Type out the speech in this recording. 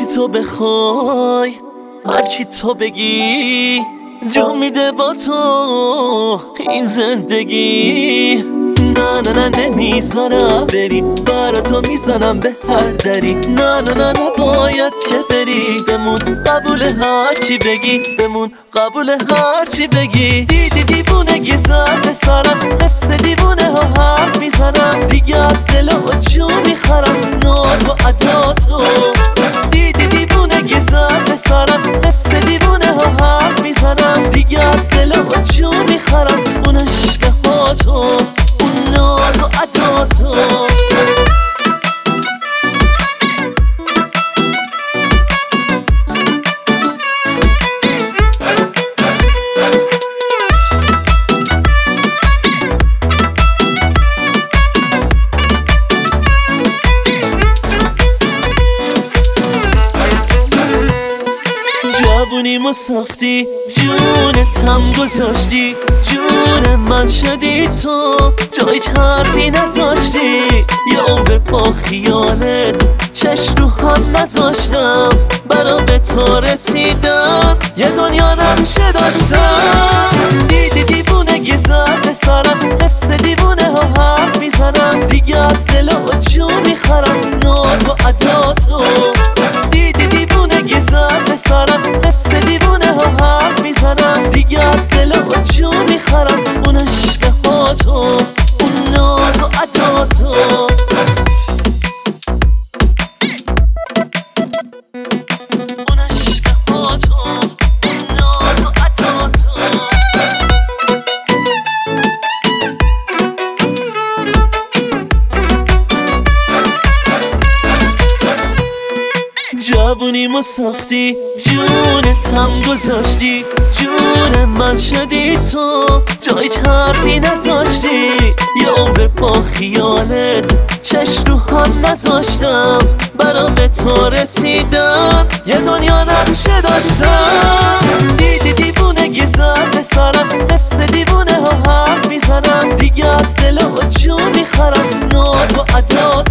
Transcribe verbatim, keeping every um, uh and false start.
تو بخوای هرچی تو بگی جو میده با تو این زندگی. نه نه نه نمیذارم بری، برا تو میزنم به هر دری. نه نه نه نباید که بری، بمون قبول هرچی بگی، بمون قبول هرچی بگی. دیدی دیوونگی زد به سرم، مثل دیوونه ها حرف میزنم دیگه، از دل و جون میخرم ناز و عداتو. دیدی دیوونگی زد به سرم، مثل دیوونه ها حرف میزنم دیگه، از دل و جون میخرم اون عشق هاتو، ناز و عداتو. جوونیمو ساختی، جونتم گذاشتی، جون من شدی تو، جای حرفی نذاشتی. یه عمر با خیالت چشم رو هم نذاشتم، برا به تو رسیدم یه دنیا نقشه داشتم. دیدی دیوونگی زد به سرم، مثل دیوونه ها حرف میزنم دیگه، از دل و جون میخرم ناز و عداتو. دیدی دیوونگی زد به سرم، مثل دیوونه ها حرف میزنم دیگه، از دل و جون میخرم اون عشق هاتو، اون ناز و عداتو. اون عشق هاتو، اون ناز و عداتو. جوونیمو ساختی، جونتم گذاشتی، جون من شدی تو، جای حرفی نذاشتی. یه عمر با خیالت چشم رو هم نذاشتم، برا به تو رسیدم یه دنیا نقشه داشتم. دیدی دیوونگی زد به سرم، مثل دیوونه ها حرف میزنم دیگه، از دل و جون میخرم ناز و عدات.